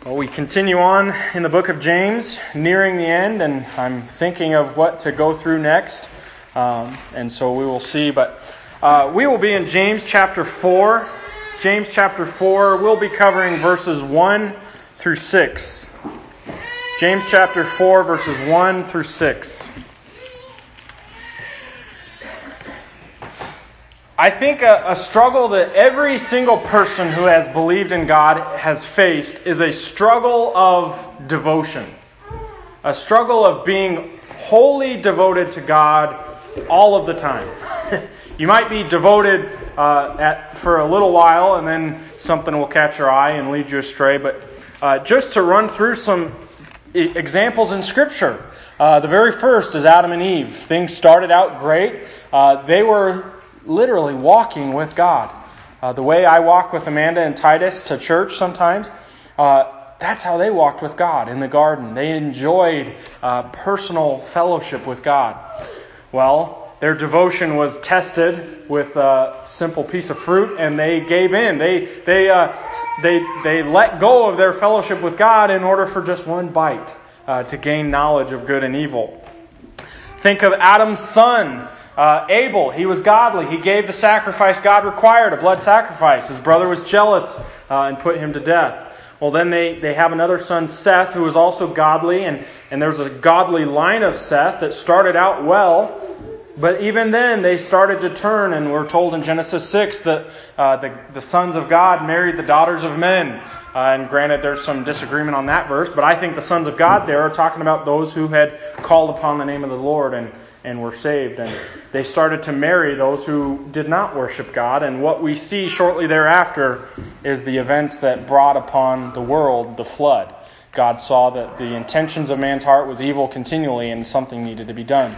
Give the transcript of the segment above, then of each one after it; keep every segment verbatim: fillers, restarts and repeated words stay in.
Well, we continue on in the book of James, nearing the end, and I'm thinking of what to go through next. Um, and so we will see. But uh, we will be in James chapter four. James chapter four, we'll be covering verses one through six. James chapter four, verses one through six. I think a, a struggle that every single person who has believed in God has faced is a struggle of devotion. A struggle of being wholly devoted to God all of the time. You might be devoted uh, at for a little while and then something will catch your eye and lead you astray. But uh, just to run through some examples in Scripture. Uh, the very first is Adam and Eve. Things started out great. Uh, they were literally walking with God. Uh, the way I walk with Amanda and Titus to church sometimes, uh, that's how they walked with God in the garden. They enjoyed uh, personal fellowship with God. Well, their devotion was tested with a simple piece of fruit, and they gave in. They they uh, they they let go of their fellowship with God in order for just one bite uh, to gain knowledge of good and evil. Think of Adam's son. Uh, Abel, he was godly. He gave the sacrifice God required, a blood sacrifice. His brother was jealous uh, and put him to death. Well, then they, they have another son, Seth, who was also godly. And, and there's a godly line of Seth that started out well. But even then, they started to turn. And we're told in Genesis six that uh, the, the sons of God married the daughters of men. Uh, and granted, there's some disagreement on that verse. But I think the sons of God there are talking about those who had called upon the name of the Lord and and were saved. And they started to marry those who did not worship God. And what we see shortly thereafter is the events that brought upon the world the flood. God saw that the intentions of man's heart was evil continually and something needed to be done.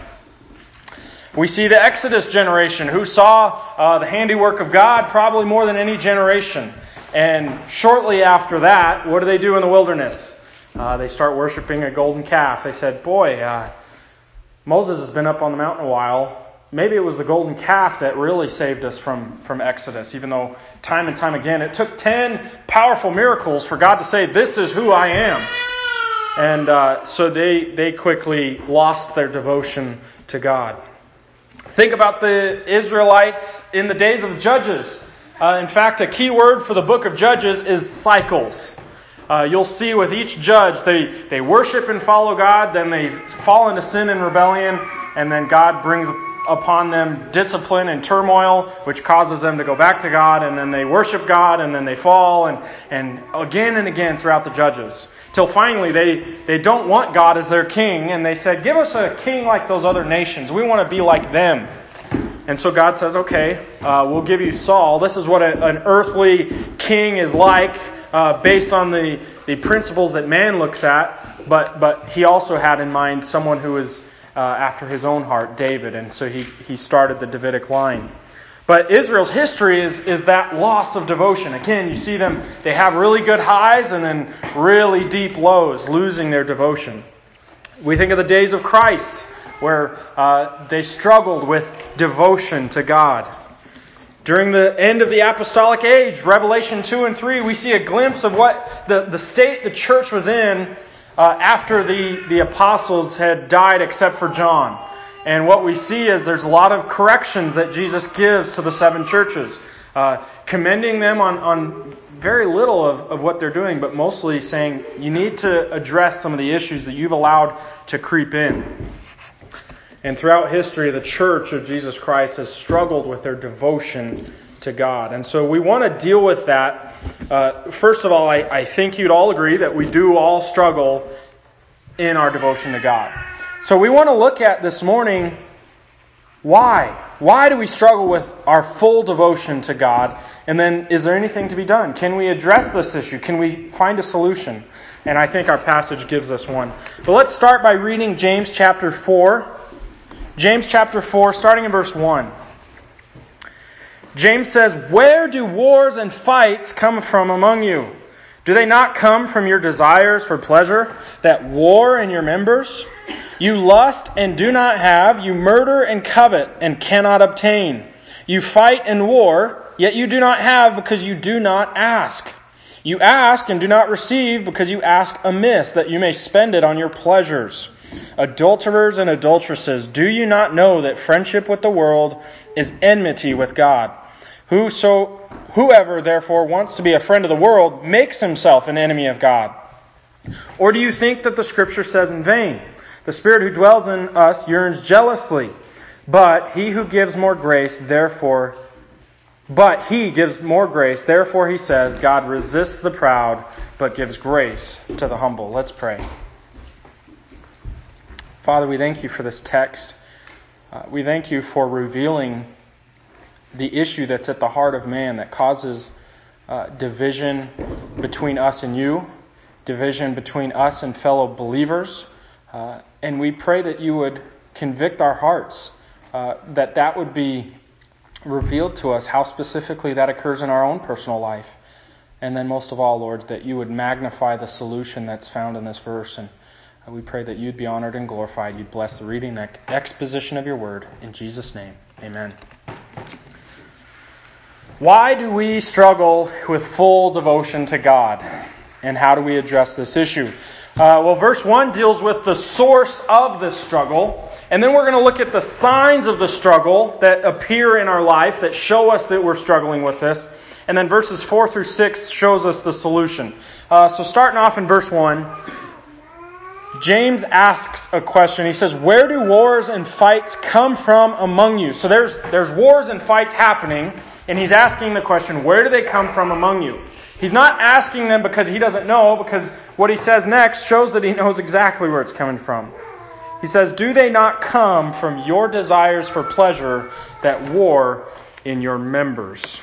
We see the Exodus generation who saw uh, the handiwork of God probably more than any generation. And shortly after that, what do they do in the wilderness? Uh, they start worshiping a golden calf. They said, boy, uh, Moses has been up on the mountain a while. Maybe it was the golden calf that really saved us from, from Exodus, even though time and time again it took ten powerful miracles for God to say, this is who I am. And uh, so they, they quickly lost their devotion to God. Think about the Israelites in the days of Judges. Uh, in fact, a key word for the book of Judges is cycles. Uh, you'll see with each judge, they, they worship and follow God, then they fall into sin and rebellion, and then God brings upon them discipline and turmoil, which causes them to go back to God, and then they worship God, and then they fall, and, and again and again throughout the judges. Till finally they, they don't want God as their king, and they said, give us a king like those other nations. We want to be like them. And so God says, okay, uh, we'll give you Saul. This is what a, an earthly king is like. Uh, based on the, the principles that man looks at, but but he also had in mind someone who was uh, after his own heart, David, and so he, he started the Davidic line. But Israel's history is, is that loss of devotion. Again, you see them, they have really good highs and then really deep lows, losing their devotion. We think of the days of Christ, where uh, they struggled with devotion to God. During the end of the apostolic age, Revelation two and three, we see a glimpse of what the, the state the church was in uh, after the, the apostles had died except for John. And what we see is there's a lot of corrections that Jesus gives to the seven churches, uh, commending them on, on very little of, of what they're doing, but mostly saying you need to address some of the issues that you've allowed to creep in. And throughout history, the Church of Jesus Christ has struggled with their devotion to God. And so we want to deal with that. Uh, first of all, I, I think you'd all agree that we do all struggle in our devotion to God. So we want to look at this morning, why? Why do we struggle with our full devotion to God? And then, is there anything to be done? Can we address this issue? Can we find a solution? And I think our passage gives us one. But let's start by reading James chapter four. James chapter four, starting in verse one. James says, where do wars and fights come from among you? Do they not come from your desires for pleasure that war in your members? You lust and do not have. You murder and covet and cannot obtain. You fight and war, yet you do not have because you do not ask. You ask and do not receive because you ask amiss, that you may spend it on your pleasures. Adulterers and adulteresses, do you not know that friendship with the world is enmity with God? Whoso, whoever therefore wants to be a friend of the world makes himself an enemy of God. Or do you think that the Scripture says in vain, the Spirit who dwells in us yearns jealously, but he who gives more grace, therefore But he gives more grace. Therefore, he says, God resists the proud, but gives grace to the humble. Let's pray. Father, we thank you for this text. Uh, we thank you for revealing the issue that's at the heart of man that causes uh, division between us and you, division between us and fellow believers. Uh, and we pray that you would convict our hearts, uh, that that would be revealed to us how specifically that occurs in our own personal life. And then most of all, Lord, that you would magnify the solution that's found in this verse. And we pray that you'd be honored and glorified. You'd bless the reading and exposition of your word. In Jesus' name, amen. Why do we struggle with full devotion to God? And how do we address this issue? Uh, well, verse one deals with the source of this struggle. And then we're going to look at the signs of the struggle that appear in our life that show us that we're struggling with this. And then verses four through six shows us the solution. Uh, so starting off in verse one, James asks a question. He says, where do wars and fights come from among you? So there's there's wars and fights happening. And he's asking the question, where do they come from among you? He's not asking them because he doesn't know, because what he says next shows that he knows exactly where it's coming from. He says, do they not come from your desires for pleasure that war in your members?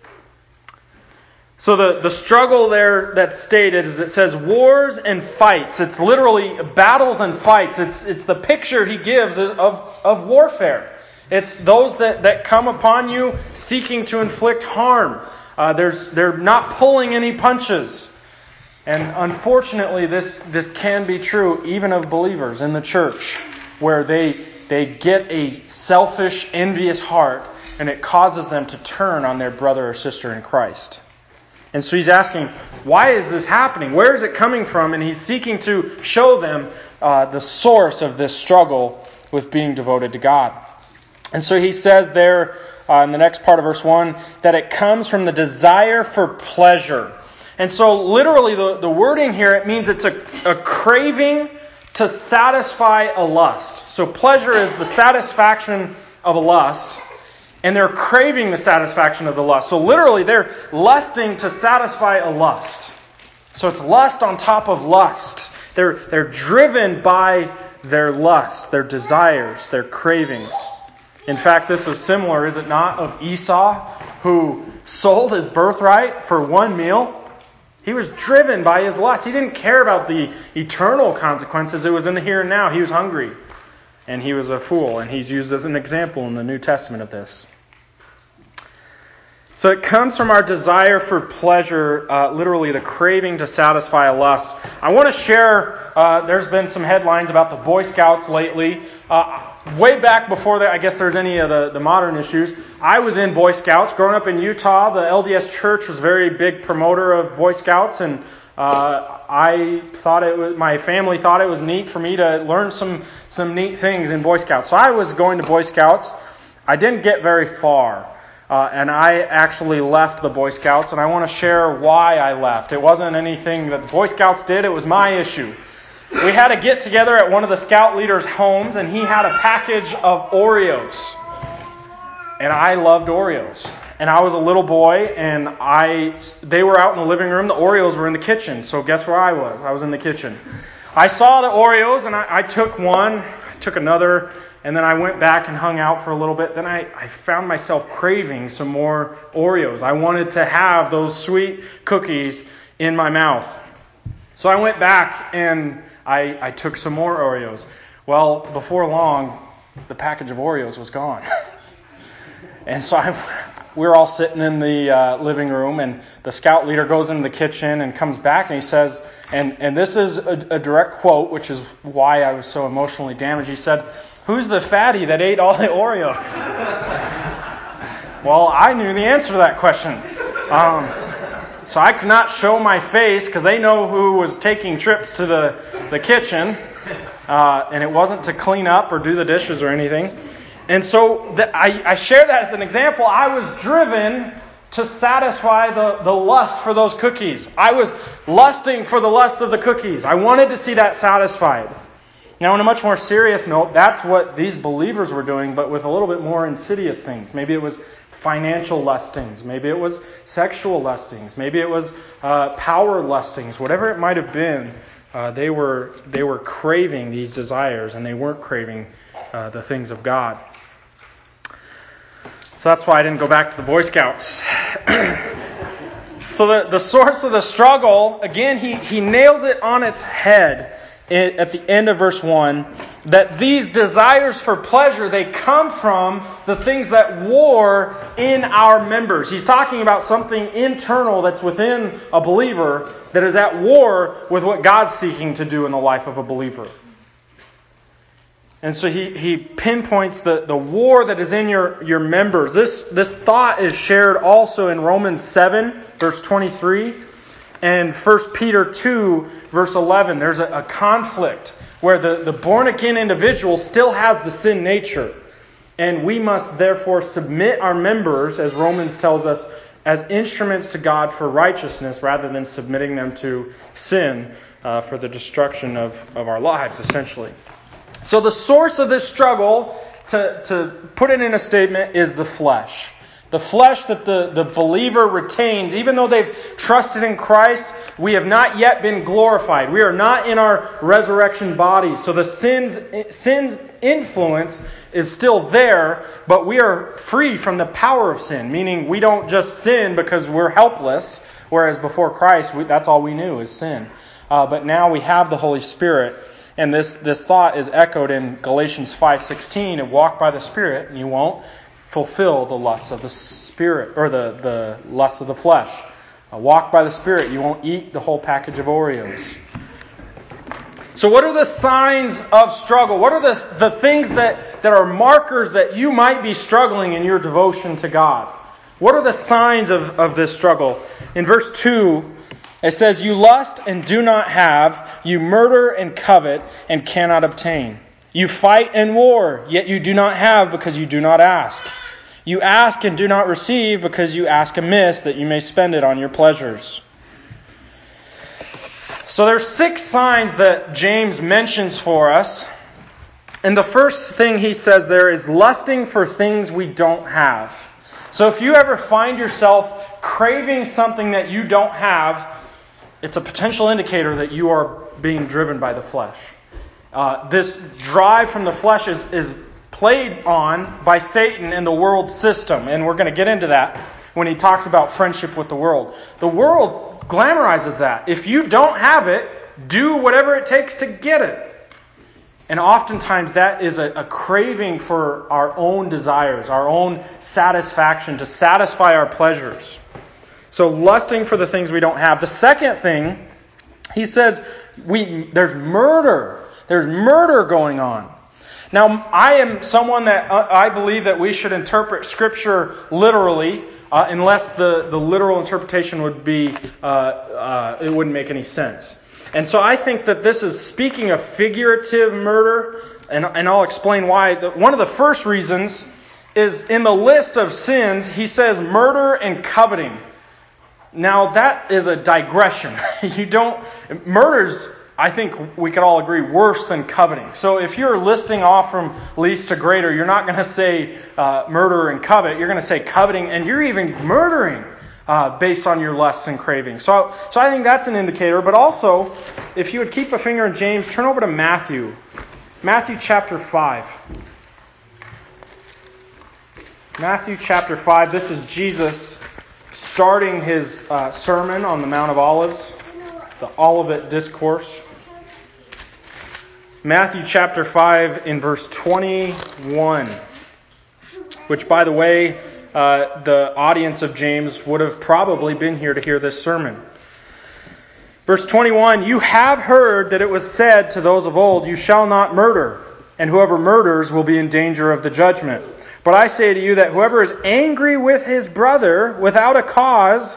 So the, the struggle there that's stated is it says wars and fights. It's literally battles and fights. It's it's the picture he gives of, of warfare. It's those that, that come upon you seeking to inflict harm. Uh, there's they're not pulling any punches. And unfortunately, this, this can be true even of believers in the church, where they they get a selfish, envious heart, and it causes them to turn on their brother or sister in Christ. And so he's asking, why is this happening? Where is it coming from? And he's seeking to show them uh, the source of this struggle with being devoted to God. And so he says there uh, in the next part of verse one that it comes from the desire for pleasure. And so literally the, the wording here, it means it's a, a craving to satisfy a lust. So pleasure is the satisfaction of a lust, and they're craving the satisfaction of the lust. So literally they're lusting to satisfy a lust. So it's lust on top of lust. They're, they're driven by their lust, their desires, their cravings. In fact, this is similar, is it not, of Esau, who sold his birthright for one meal? He was driven by his lust. He didn't care about the eternal consequences. It was in the here and now. He was hungry. And he was a fool. And he's used as an example in the New Testament of this. So it comes from our desire for pleasure, uh, literally the craving to satisfy a lust. I want to share, uh, there's been some headlines about the Boy Scouts lately. Uh, way back before that, I guess there's any of the, the modern issues, I was in Boy Scouts. Growing up in Utah, the L D S Church was a very big promoter of Boy Scouts, and uh, I thought it was, my family thought it was neat for me to learn some, some neat things in Boy Scouts. So I was going to Boy Scouts. I didn't get very far. Uh, and I actually left the Boy Scouts, and I want to share why I left. It wasn't anything that the Boy Scouts did. It was my issue. We had a get-together at one of the scout leaders' homes, and he had a package of Oreos. And I loved Oreos. And I was a little boy, and I they were out in the living room. The Oreos were in the kitchen. So guess where I was? I was in the kitchen. I saw the Oreos, and I, I took one, I took another, and then I went back and hung out for a little bit. Then I, I found myself craving some more Oreos. I wanted to have those sweet cookies in my mouth. So I went back and I, I took some more Oreos. Well, before long, the package of Oreos was gone. And so I, we were all sitting in the uh, living room, and the scout leader goes into the kitchen and comes back and he says, and, and this is a, a direct quote, which is why I was so emotionally damaged. He said, "Who's the fatty that ate all the Oreos?" Well, I knew the answer to that question. Um, so I could not show my face because they know who was taking trips to the, the kitchen. Uh, and it wasn't to clean up or do the dishes or anything. And so the, I, I share that as an example. I was driven to satisfy the, the lust for those cookies. I was lusting for the lust of the cookies. I wanted to see that satisfied. Now, on a much more serious note, that's what these believers were doing, but with a little bit more insidious things. Maybe it was financial lustings. Maybe it was sexual lustings. Maybe it was uh, power lustings. Whatever it might have been, uh, they were they were craving these desires, and they weren't craving uh, the things of God. So that's why I didn't go back to the Boy Scouts. So the, the source of the struggle, again, he, he nails it on its head at the end of verse one, that these desires for pleasure, they come from the things that war in our members. He's talking about something internal that's within a believer that is at war with what God's seeking to do in the life of a believer. And so he, he pinpoints the, the war that is in your, your members. This, this thought is shared also in Romans seven, verse twenty-three. And First Peter two, verse eleven, there's a, a conflict where the, the born-again individual still has the sin nature. And we must therefore submit our members, as Romans tells us, as instruments to God for righteousness rather than submitting them to sin uh, for the destruction of, of our lives, essentially. So the source of this struggle, to, to put it in a statement, is the flesh. The flesh that the, the believer retains, even though they've trusted in Christ, we have not yet been glorified. We are not in our resurrection bodies. So the sin's, sin's influence is still there, but we are free from the power of sin. Meaning we don't just sin because we're helpless, whereas before Christ, we, that's all we knew is sin. Uh, but now we have the Holy Spirit. And this, this thought is echoed in Galatians five sixteen, and walk by the Spirit, and you won't fulfill the lusts of the Spirit, or the, the lusts of the flesh. Uh, walk by the Spirit, you won't eat the whole package of Oreos. So what are the signs of struggle? What are the, the things that, that are markers that you might be struggling in your devotion to God? What are the signs of, of this struggle? In verse two, it says, you lust and do not have, you murder and covet and cannot obtain. You fight and war, yet you do not have because you do not ask. You ask and do not receive because you ask amiss that you may spend it on your pleasures. So there's six signs that James mentions for us. And the first thing he says there is lusting for things we don't have. So if you ever find yourself craving something that you don't have, it's a potential indicator that you are being driven by the flesh. Uh, this drive from the flesh is, is played on by Satan and the world system. And we're going to get into that when he talks about friendship with the world. The world glamorizes that. If you don't have it, do whatever it takes to get it. And oftentimes that is a, a craving for our own desires, our own satisfaction, to satisfy our pleasures. So lusting for the things we don't have. The second thing, he says, we there's murder. There's murder going on. Now, I am someone that uh, I believe that we should interpret Scripture literally, uh, unless the, the literal interpretation would be, uh, uh, it wouldn't make any sense. And so I think that this is speaking of figurative murder, and, and I'll explain why. The, one of the first reasons is in the list of sins, he says murder and coveting. Now, that is a digression. You don't... Murder's, I think we could all agree, worse than coveting. So if you're listing off from least to greater, you're not going to say uh, murder and covet. You're going to say coveting, and you're even murdering uh, based on your lusts and cravings. So, so I think that's an indicator. But also, if you would keep a finger in James, turn over to Matthew. Matthew chapter five. Matthew chapter five. This is Jesus starting his uh, sermon on the Mount of Olives, the Olivet Discourse. Matthew chapter five in verse twenty-one, which, by the way, uh, the audience of James would have probably been here to hear this sermon. Verse twenty-one, you have heard that it was said to those of old, you shall not murder, and whoever murders will be in danger of the judgment. But I say to you that whoever is angry with his brother without a cause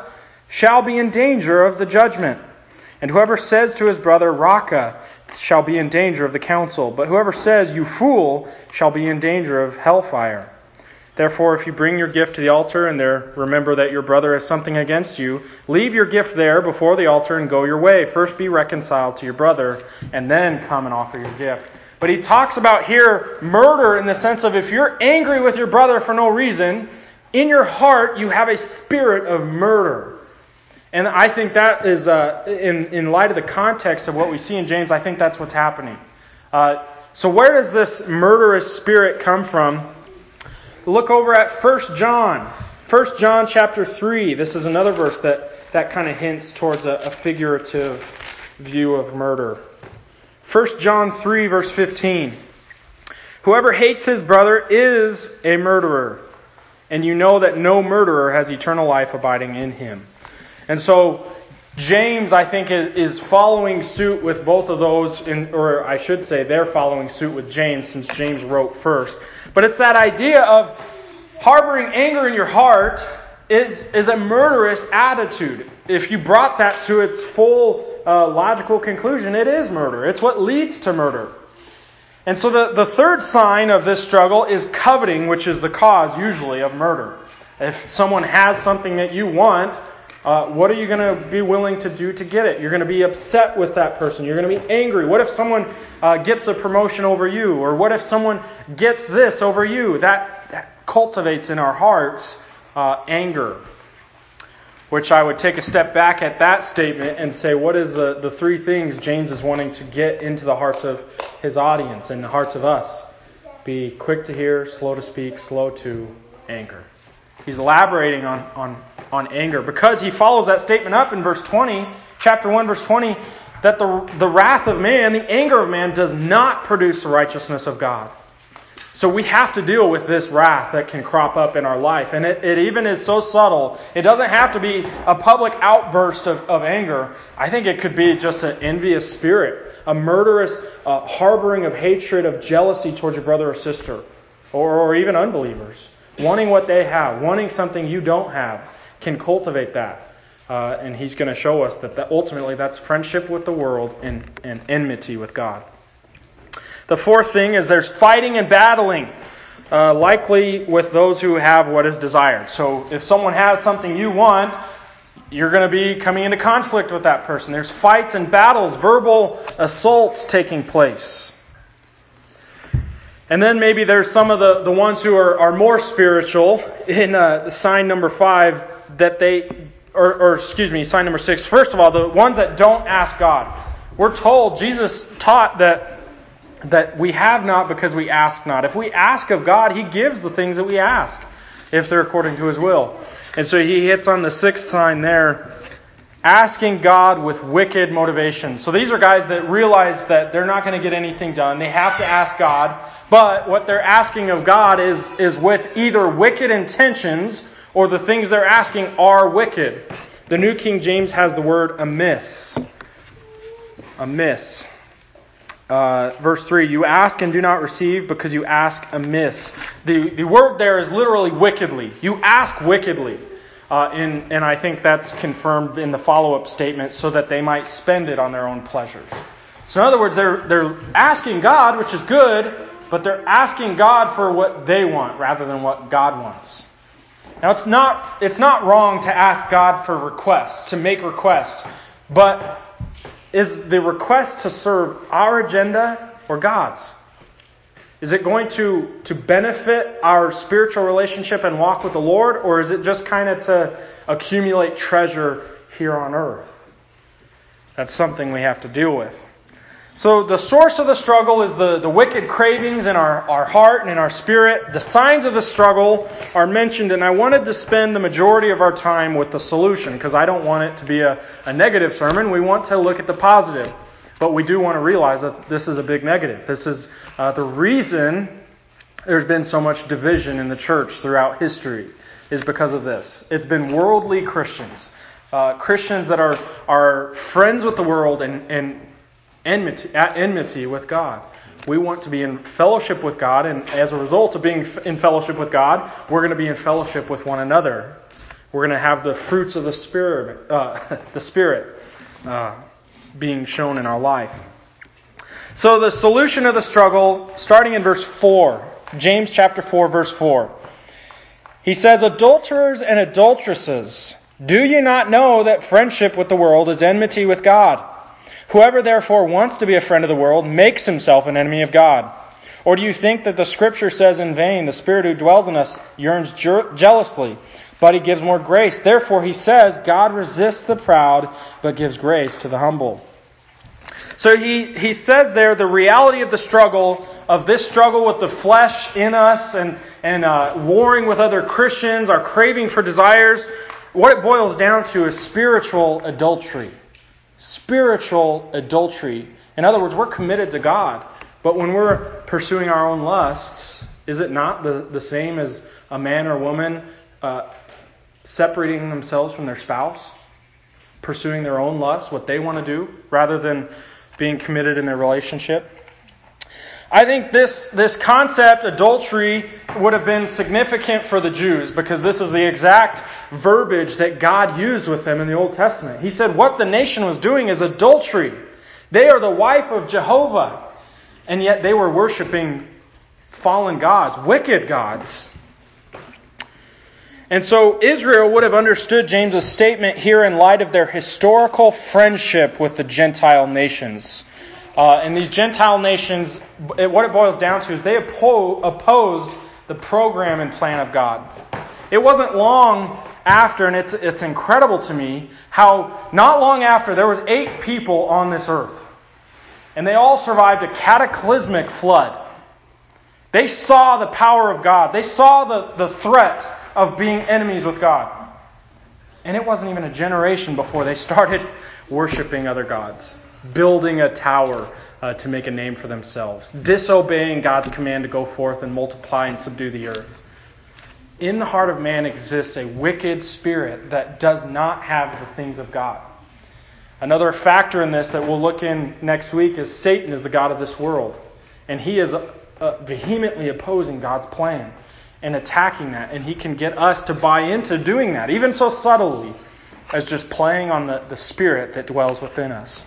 shall be in danger of the judgment. And whoever says to his brother, Raca, shall be in danger of the council. But whoever says, you fool, shall be in danger of hellfire. Therefore, if you bring your gift to the altar and there remember that your brother has something against you, leave your gift there before the altar and go your way. First be reconciled to your brother, and then come and offer your gift. But he talks about here murder in the sense of if you're angry with your brother for no reason, in your heart you have a spirit of murder. And I think that is, uh, in, in light of the context of what we see in James, I think that's what's happening. Uh, so where does this murderous spirit come from? Look over at First John. First John chapter three. This is another verse that, that kind of hints towards a, a figurative view of murder. First John three, verse fifteen. Whoever hates his brother is a murderer, and you know that no murderer has eternal life abiding in him. And so James, I think, is, is following suit with both of those, in, or I should say they're following suit with James since James wrote first. But it's that idea of harboring anger in your heart is, is a murderous attitude. If you brought that to its full uh, logical conclusion, it is murder. It's what leads to murder. And so the, the third sign of this struggle is coveting, which is the cause usually of murder. If someone has something that you want, Uh, what are you going to be willing to do to get it? You're going to be upset with that person. You're going to be angry. What if someone uh, gets a promotion over you? Or what if someone gets this over you? That, that cultivates in our hearts uh, anger. Which I would take a step back at that statement and say, what is the, the three things James is wanting to get into the hearts of his audience and the hearts of us? Be quick to hear, slow to speak, slow to anger. He's elaborating on, on, on anger because he follows that statement up in verse twenty, chapter one, verse twenty, that the, the wrath of man, the anger of man, does not produce the righteousness of God. So we have to deal with this wrath that can crop up in our life. And it, it even is so subtle. It doesn't have to be a public outburst of, of anger. I think it could be just an envious spirit, a murderous uh, harboring of hatred, of jealousy towards your brother or sister, or, or even unbelievers. Wanting what they have, wanting something you don't have, can cultivate that. Uh, and he's going to show us that, that ultimately that's friendship with the world and, and enmity with God. The fourth thing is there's fighting and battling, uh, likely with those who have what is desired. So if someone has something you want, you're going to be coming into conflict with that person. There's fights and battles, verbal assaults taking place. And then maybe there's some of the, the ones who are, are more spiritual in uh, sign number five that they, or, or excuse me, sign number six. First of all, the ones that don't ask God. We're told, Jesus taught that, that we have not because we ask not. If we ask of God, He gives the things that we ask, if they're according to His will. And so He hits on the sixth sign there, asking God with wicked motivations. So these are guys that realize that they're not going to get anything done. They have to ask God. But what they're asking of God is, is with either wicked intentions or the things they're asking are wicked. The New King James has the word amiss. Amiss. Uh, verse three, you ask and do not receive because you ask amiss. The, the word there is literally wickedly. You ask wickedly. Uh, and, and I think that's confirmed in the follow-up statement so that they might spend it on their own pleasures. So in other words, they're, they're asking God, which is good, but they're asking God for what they want rather than what God wants. Now, it's not it's not wrong to ask God for requests, to make requests. But is the request to serve our agenda or God's? Is it going to, to benefit our spiritual relationship and walk with the Lord? Or is it just kind of to accumulate treasure here on earth? That's something we have to deal with. So the source of the struggle is the, the wicked cravings in our, our heart and in our spirit. The signs of the struggle are mentioned, and I wanted to spend the majority of our time with the solution because I don't want it to be a, a negative sermon. We want to look at the positive. But we do want to realize that this is a big negative. This is uh, the reason there's been so much division in the church throughout history is because of this. It's been worldly Christians. Uh, Christians that are, are friends with the world and, and Enmity, at enmity with God. We want to be in fellowship with God, and as a result of being in fellowship with God, we're going to be in fellowship with one another. We're going to have the fruits of the Spirit, uh, the Spirit uh, being shown in our life. So the solution of the struggle, starting in verse four, James chapter four, verse four. He says, "Adulterers and adulteresses, do you not know that friendship with the world is enmity with God? Whoever therefore wants to be a friend of the world makes himself an enemy of God. Or do you think that the Scripture says in vain, the Spirit who dwells in us yearns je- jealously, but He gives more grace? Therefore He says, God resists the proud, but gives grace to the humble." So he, he says there the reality of the struggle, of this struggle with the flesh in us and, and uh, warring with other Christians, our craving for desires, what it boils down to is spiritual adultery. Spiritual adultery. In other words, we're committed to God. But when we're pursuing our own lusts, is it not the, the same as a man or woman uh, separating themselves from their spouse? Pursuing their own lusts, what they want to do, rather than being committed in their relationship? I think this, this concept, adultery, would have been significant for the Jews because this is the exact verbiage that God used with them in the Old Testament. He said what the nation was doing is adultery. They are the wife of Jehovah, and yet they were worshiping fallen gods, wicked gods. And so Israel would have understood James's statement here in light of their historical friendship with the Gentile nations. Uh, and these Gentile nations, it, what it boils down to is they oppo- opposed the program and plan of God. It wasn't long after, and it's it's incredible to me, how not long after there was eight people on this earth. And they all survived a cataclysmic flood. They saw the power of God. They saw the, the threat of being enemies with God. And it wasn't even a generation before they started worshiping other gods, building a tower uh, to make a name for themselves, disobeying God's command to go forth and multiply and subdue the earth. In the heart of man exists a wicked spirit that does not have the things of God. Another factor in this that we'll look in next week is Satan is the god of this world. And he is uh, vehemently opposing God's plan and attacking that. And he can get us to buy into doing that, even so subtly as just playing on the, the spirit that dwells within us.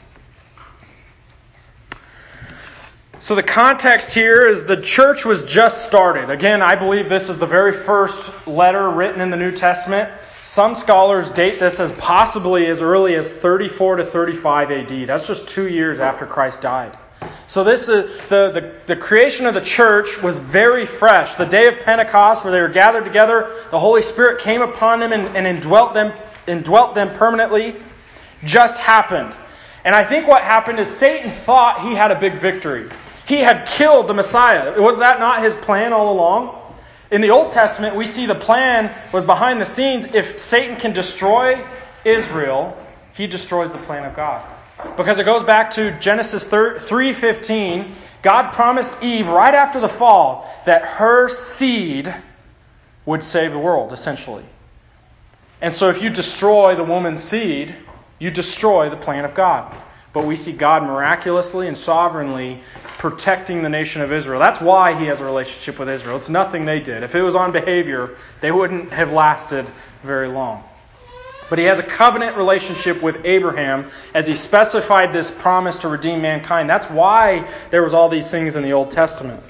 So the context here is the church was just started. Again, I believe this is the very first letter written in the New Testament. Some scholars date this as possibly as early as thirty-four to thirty-five A D. That's just two years after Christ died. So this is the, the, the creation of the church was very fresh. The day of Pentecost, where they were gathered together, the Holy Spirit came upon them and, and indwelt them, indwelt them permanently, just happened. And I think what happened is Satan thought he had a big victory. He had killed the Messiah. Was that not his plan all along? In the Old Testament, we see the plan was behind the scenes. If Satan can destroy Israel, he destroys the plan of God. Because it goes back to Genesis three fifteen. God promised Eve right after the fall that her seed would save the world, essentially. And so if you destroy the woman's seed, you destroy the plan of God. But we see God miraculously and sovereignly protecting the nation of Israel. That's why He has a relationship with Israel. It's nothing they did. If it was on behavior, they wouldn't have lasted very long. But He has a covenant relationship with Abraham as He specified this promise to redeem mankind. That's why there was all these things in the Old Testament.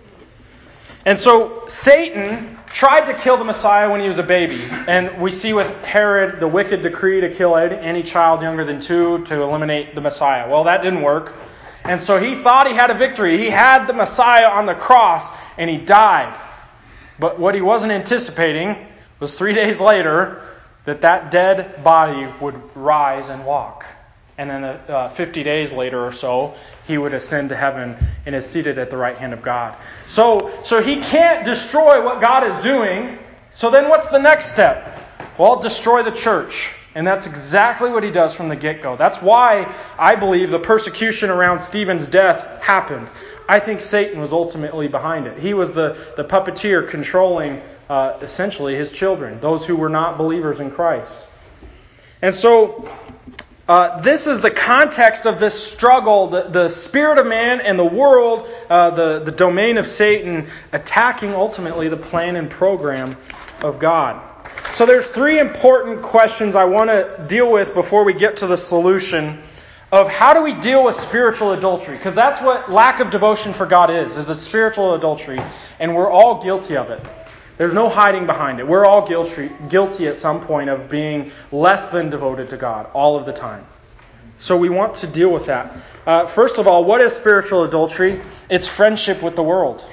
And so Satan tried to kill the Messiah when he was a baby. And we see with Herod the wicked decree to kill any child younger than two to eliminate the Messiah. Well, that didn't work. And so he thought he had a victory. He had the Messiah on the cross and he died. But what he wasn't anticipating was three days later that that dead body would rise and walk. And then uh, fifty days later or so, he would ascend to heaven and is seated at the right hand of God. So, so he can't destroy what God is doing. So then what's the next step? Well, destroy the church. And that's exactly what he does from the get-go. That's why I believe the persecution around Stephen's death happened. I think Satan was ultimately behind it. He was the, the puppeteer controlling uh, essentially his children, those who were not believers in Christ. And so Uh, this is the context of this struggle, the, the spirit of man and the world, uh, the, the domain of Satan, attacking ultimately the plan and program of God. So there's three important questions I want to deal with before we get to the solution of how do we deal with spiritual adultery? Because that's what lack of devotion for God is, is it's spiritual adultery, and we're all guilty of it. There's no hiding behind it. We're all guilty, guilty at some point of being less than devoted to God all of the time. So we want to deal with that. Uh, first of all, what is spiritual adultery? It's friendship with the world.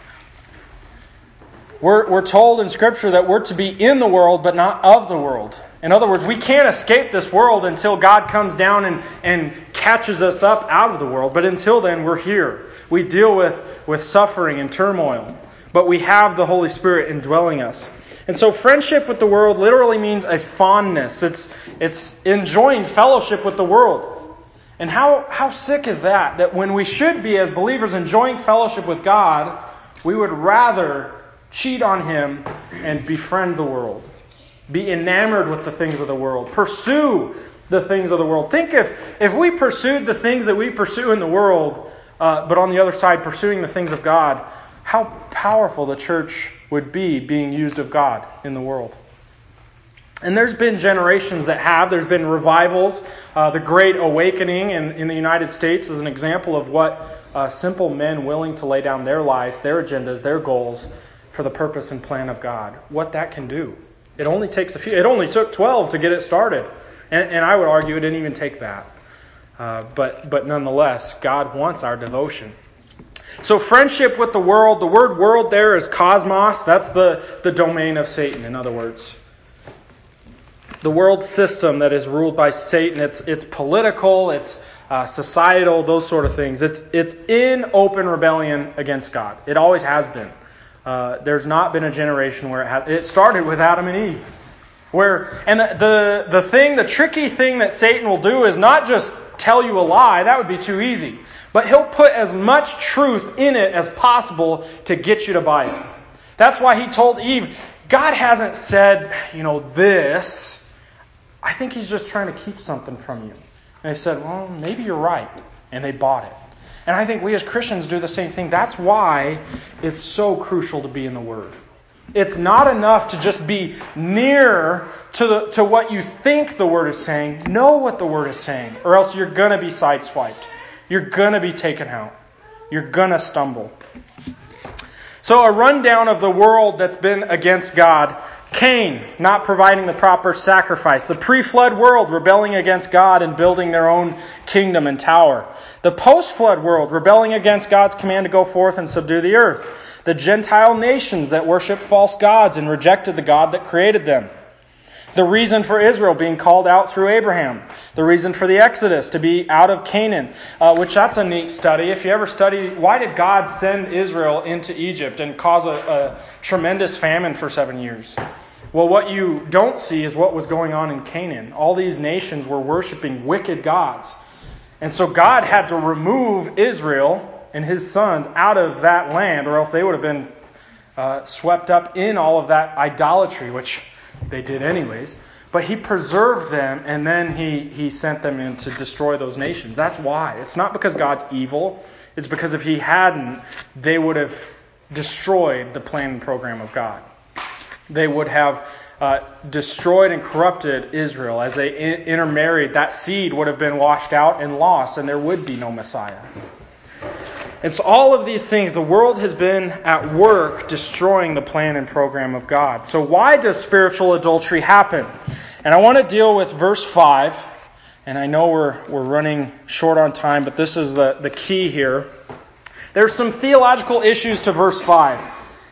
We're, we're told in Scripture that we're to be in the world, but not of the world. In other words, we can't escape this world until God comes down and, and catches us up out of the world. But until then, we're here. We deal with, with suffering and turmoil. But we have the Holy Spirit indwelling us. And so friendship with the world literally means a fondness. It's, it's enjoying fellowship with the world. And how, how sick is that? That when we should be, as believers, enjoying fellowship with God, we would rather cheat on Him and befriend the world. Be enamored with the things of the world. Pursue the things of the world. Think if, if we pursued the things that we pursue in the world, uh, but on the other side pursuing the things of God, how powerful the church would be being used of God in the world. And there's been generations that have. There's been revivals. Uh, the Great Awakening in, in the United States is an example of what uh, simple men willing to lay down their lives, their agendas, their goals for the purpose and plan of God. What that can do. It only takes a few. It only took twelve to get it started. And, and I would argue it didn't even take that. Uh, but, but nonetheless, God wants our devotion. So friendship with the world, the word world there is cosmos. That's the, the domain of Satan, in other words. The world system that is ruled by Satan, it's it's political, it's uh, societal, those sort of things. It's it's in open rebellion against God. It always has been. Uh, there's not been a generation where it had. It started with Adam and Eve. Where and the, the the thing, the tricky thing that Satan will do is not just tell you a lie. That would be too easy. But he'll put as much truth in it as possible to get you to buy it. That's why he told Eve, God hasn't said, you know, this. I think He's just trying to keep something from you. And they said, well, maybe you're right. And they bought it. And I think we as Christians do the same thing. That's why it's so crucial to be in the Word. It's not enough to just be near to the, to what you think the Word is saying. Know what the Word is saying. Or else you're going to be sideswiped. You're going to be taken out. You're going to stumble. So a rundown of the world that's been against God. Cain, not providing the proper sacrifice. The pre-flood world, rebelling against God and building their own kingdom and tower. The post-flood world, rebelling against God's command to go forth and subdue the earth. The Gentile nations that worshiped false gods and rejected the God that created them. The reason for Israel being called out through Abraham. The reason for the Exodus to be out of Canaan, uh, which that's a neat study. If you ever study, why did God send Israel into Egypt and cause a, a tremendous famine for seven years? Well, what you don't see is what was going on in Canaan. All these nations were worshiping wicked gods. And so God had to remove Israel and his sons out of that land, or else they would have been uh, swept up in all of that idolatry, which they did anyways. But He preserved them, and then he, he sent them in to destroy those nations. That's why. It's not because God's evil. It's because if He hadn't, they would have destroyed the plan and program of God. They would have uh, destroyed and corrupted Israel. As they in- intermarried, that seed would have been washed out and lost, and there would be no Messiah. And so all of these things, the world has been at work destroying the plan and program of God. So why does spiritual adultery happen? And I want to deal with verse five. And I know we're we're running short on time, but this is the, the key here. There's some theological issues to verse five.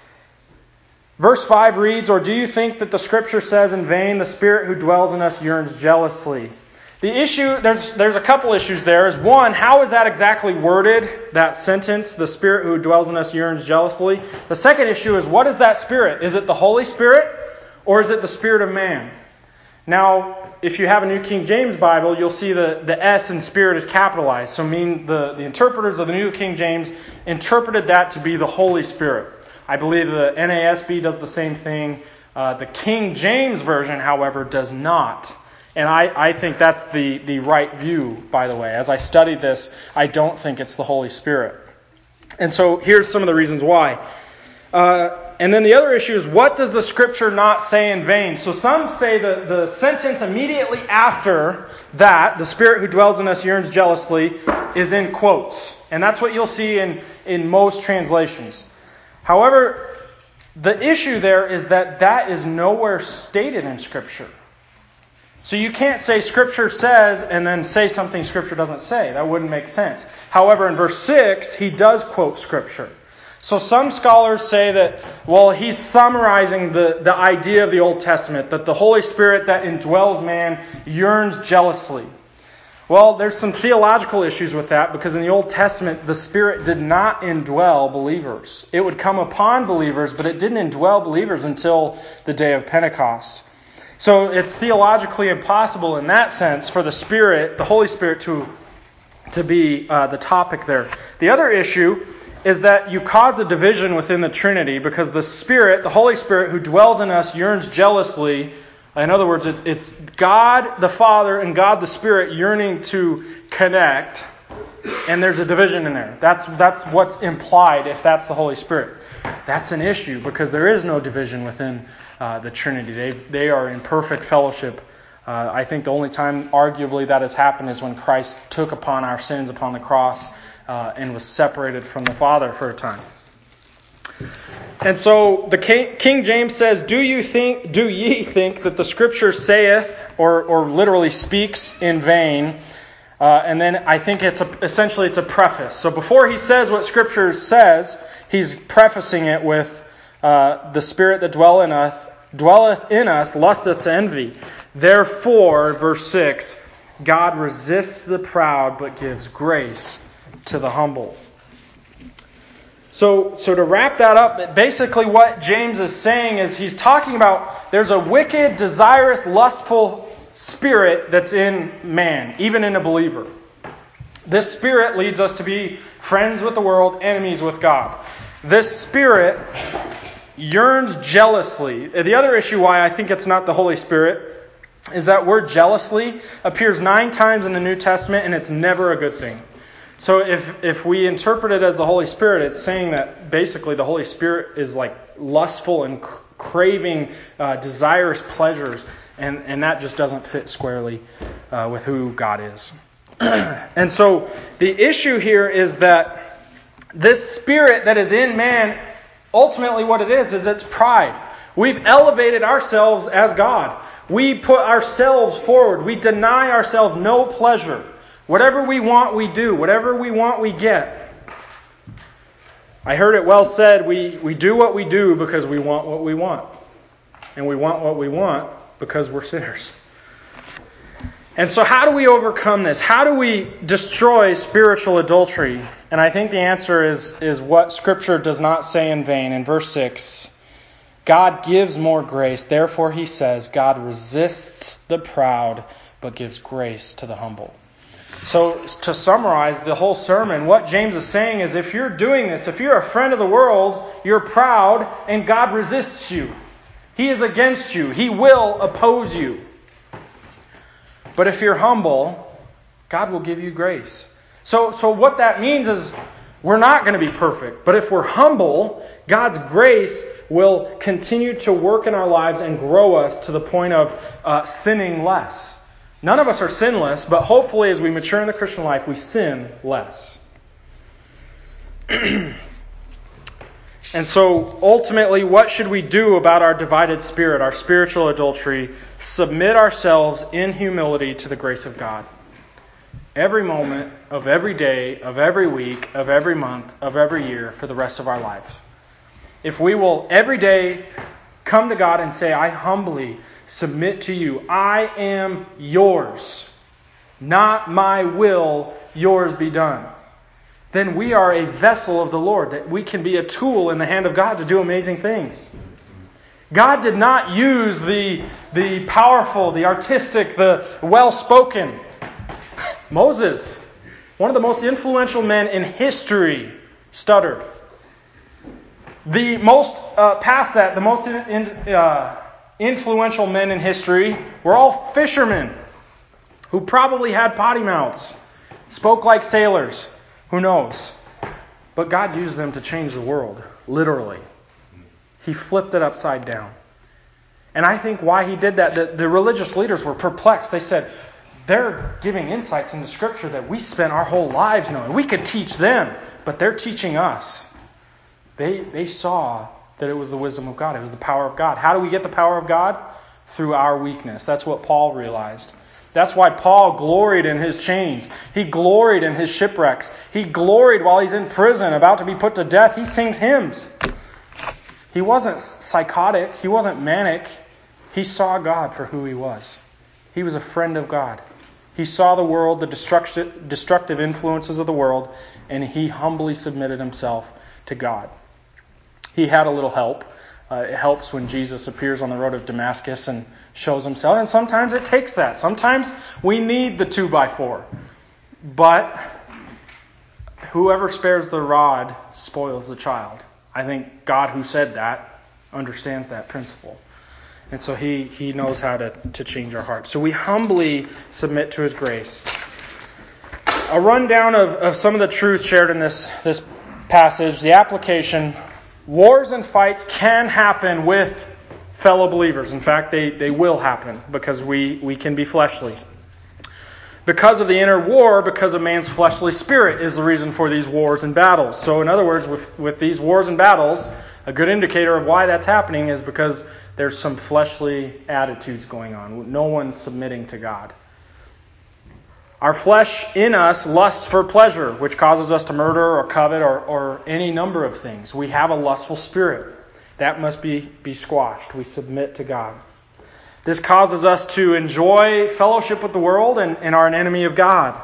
Verse five reads, "Or do you think that the Scripture says in vain, the Spirit who dwells in us yearns jealously?" The issue, there's there's a couple issues there. Is one, how is that exactly worded, that sentence, the Spirit who dwells in us yearns jealously? The second issue is, what is that Spirit? Is it the Holy Spirit or is it the Spirit of man? Now, if you have a New King James Bible, you'll see the, the S in Spirit is capitalized. So mean the, the interpreters of the New King James interpreted that to be the Holy Spirit. I believe the N A S B does the same thing. Uh, the King James Version, however, does not. And I, I think that's the, the right view, by the way. As I studied this, I don't think it's the Holy Spirit. And so here's some of the reasons why. Uh, and then the other issue is, what does the Scripture not say in vain? So some say that the sentence immediately after that, the Spirit who dwells in us yearns jealously, is in quotes. And that's what you'll see in, in most translations. However, the issue there is that that is nowhere stated in Scripture. So you can't say Scripture says and then say something Scripture doesn't say. That wouldn't make sense. However, in verse six, he does quote Scripture. So some scholars say that, well, he's summarizing the, the idea of the Old Testament, that the Holy Spirit that indwells man yearns jealously. Well, there's some theological issues with that, because in the Old Testament, the Spirit did not indwell believers. It would come upon believers, but it didn't indwell believers until the day of Pentecost. So it's theologically impossible in that sense for the Spirit, the Holy Spirit, to, to be uh, the topic there. The other issue is that you cause a division within the Trinity, because the Spirit, the Holy Spirit who dwells in us, yearns jealously. In other words, it's God the Father and God the Spirit yearning to connect, and there's a division in there. That's that's what's implied if that's the Holy Spirit. That's an issue, because there is no division within uh, the Trinity. They they are in perfect fellowship. Uh, I think the only time, arguably, that has happened is when Christ took upon our sins upon the cross uh, and was separated from the Father for a time. And so the King James says, "Do you think? Do ye think that the Scripture saith, or or literally speaks, in vain?" Uh, and then I think it's a, essentially it's a preface. So before he says what Scripture says, he's prefacing it with uh, the Spirit that dwell in us, dwelleth in us, lusteth to envy. Therefore, verse six, God resists the proud, but gives grace to the humble. So, so to wrap that up, basically what James is saying is he's talking about there's a wicked, desirous, lustful spirit that's in man, even in a believer. This spirit leads us to be friends with the world, enemies with God. This spirit yearns jealously. The other issue why I think it's not the Holy Spirit is that word jealously appears nine times in the New Testament, and it's never a good thing. So if if we interpret it as the Holy Spirit, it's saying that basically the Holy Spirit is like lustful and cr- craving uh, desirous pleasures, and, and that just doesn't fit squarely uh, with who God is. And so the issue here is that this spirit that is in man, ultimately what it is, is it's pride. We've elevated ourselves as God. We put ourselves forward. We deny ourselves no pleasure. Whatever we want, we do. Whatever we want, we get. I heard it well said, we, we do what we do because we want what we want. And we want what we want because we're sinners. And so how do we overcome this? How do we destroy spiritual adultery? And I think the answer is, is what Scripture does not say in vain. In verse six, God gives more grace. Therefore, he says, God resists the proud, but gives grace to the humble. So to summarize the whole sermon, what James is saying is if you're doing this, if you're a friend of the world, you're proud, and God resists you. He is against you. He will oppose you. But if you're humble, God will give you grace. So, so what that means is we're not going to be perfect. But if we're humble, God's grace will continue to work in our lives and grow us to the point of uh, sinning less. None of us are sinless, but hopefully as we mature in the Christian life, we sin less. And so ultimately, what should we do about our divided spirit, our spiritual adultery? Submit ourselves in humility to the grace of God. Every moment of every day, of every week, of every month, of every year, for the rest of our lives. If we will every day come to God and say, I humbly submit to you. I am yours. Not my will, yours be done. Then we are a vessel of the Lord, that we can be a tool in the hand of God to do amazing things. God did not use the, the powerful, the artistic, the well-spoken. Moses, one of the most influential men in history, stuttered. The most, uh, past that, the most in, in, uh, influential men in history were all fishermen who probably had potty mouths, spoke like sailors. Who knows? But God used them to change the world, literally. He flipped it upside down. And I think why he did that, the, the religious leaders were perplexed. They said, they're giving insights into Scripture that we spent our whole lives knowing. We could teach them, but they're teaching us. They, they saw that it was the wisdom of God. It was the power of God. How do we get the power of God? Through our weakness. That's what Paul realized. That's why Paul gloried in his chains. He gloried in his shipwrecks. He gloried while he's in prison, about to be put to death. He sings hymns. He wasn't psychotic. He wasn't manic. He saw God for who he was. He was a friend of God. He saw the world, the destructive, destructive influences of the world, and he humbly submitted himself to God. He had a little help. Uh, it helps when Jesus appears on the road of Damascus and shows himself. And sometimes it takes that. Sometimes we need the two by four. But whoever spares the rod spoils the child. I think God, who said that, understands that principle. And so he, he knows how to, to change our hearts. So we humbly submit to his grace. A rundown of, of some of the truths shared in this, this passage, the application. Wars and fights can happen with fellow believers. In fact, they, they will happen because we, we can be fleshly. Because of the inner war, because of man's fleshly spirit is the reason for these wars and battles. So in other words, with, with these wars and battles, a good indicator of why that's happening is because there's some fleshly attitudes going on. No one's submitting to God. Our flesh in us lusts for pleasure, which causes us to murder or covet or, or any number of things. We have a lustful spirit. That must be, be squashed. We submit to God. This causes us to enjoy fellowship with the world and, and are an enemy of God.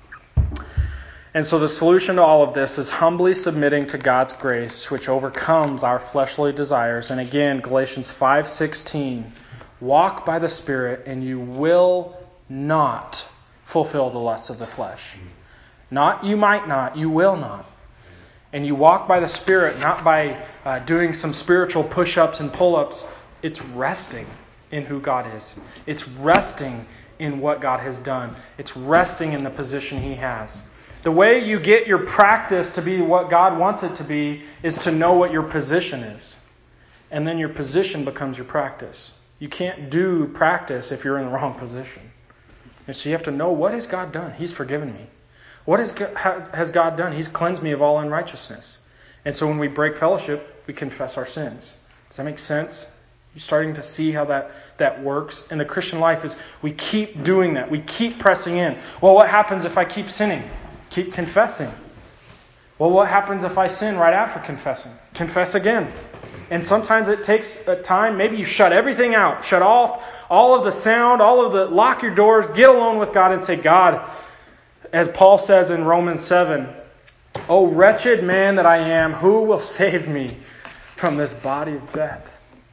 And so the solution to all of this is humbly submitting to God's grace, which overcomes our fleshly desires. And again, Galatians five sixteen, walk by the Spirit and you will not fulfill the lusts of the flesh. Not you might not, you will not. And you walk by the Spirit, not by uh, doing some spiritual push-ups and pull-ups. It's resting in who God is. It's resting in what God has done. It's resting in the position He has. The way you get your practice to be what God wants it to be is to know what your position is. And then your position becomes your practice. You can't do practice if you're in the wrong position. And so you have to know, what has God done? He's forgiven me. What has God done? He's cleansed me of all unrighteousness. And so when we break fellowship, we confess our sins. Does that make sense? You're starting to see how that, that works. And the Christian life is we keep doing that. We keep pressing in. Well, what happens if I keep sinning? Keep confessing. Well, what happens if I sin right after confessing? Confess again. And sometimes it takes a time. Maybe you shut everything out. Shut off all of the sound, all of the, lock your doors, get alone with God and say, God, as Paul says in Romans seven, O wretched man that I am, who will save me from this body of death?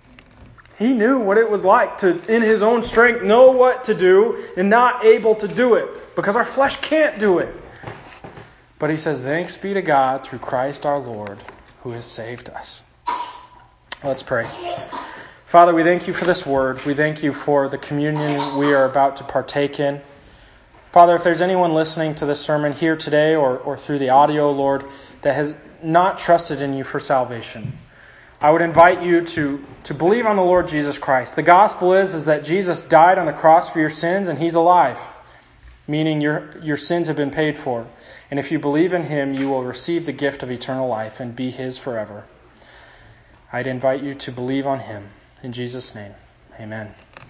He knew what it was like to, in his own strength, know what to do and not able to do it because our flesh can't do it. But he says, thanks be to God through Christ our Lord who has saved us. Let's pray. Father, we thank you for this word. We thank you for the communion we are about to partake in. Father, if there's anyone listening to this sermon here today or, or through the audio, Lord, that has not trusted in you for salvation, I would invite you to, to believe on the Lord Jesus Christ. The gospel is, is that Jesus died on the cross for your sins and He's alive, meaning your, your sins have been paid for. And if you believe in Him, you will receive the gift of eternal life and be His forever. I'd invite you to believe on Him. In Jesus' name, amen.